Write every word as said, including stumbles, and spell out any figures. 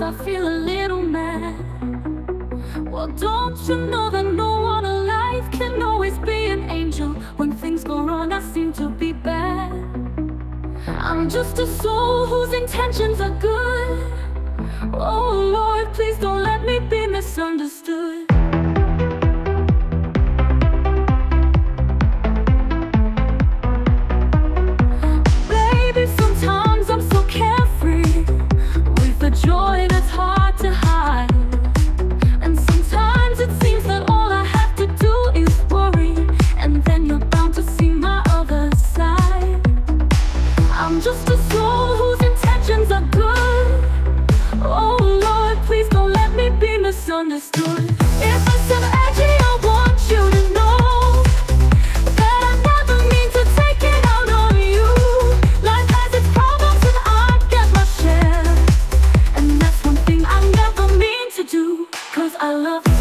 I feel a little mad. Well, don't you know that no one alive can always be an angel? When things go wrong, I seem to be bad. I'm just a soul whose intentions are good. Oh Lord, please don't let me be misunderstood. Baby, sometimes I'm so carefree, with a joy that's hard to hide. And sometimes it seems that all I have to do is worry, and then you're bound to see my other side. I'm just a soul whose intentions are good. Oh Lord, please don't let me be misunderstood. If I seem edgy, I want you to know that I never mean to take it out on you. Life has its problems and I get my share, and that's one thing I never mean to do, 'cause I love you.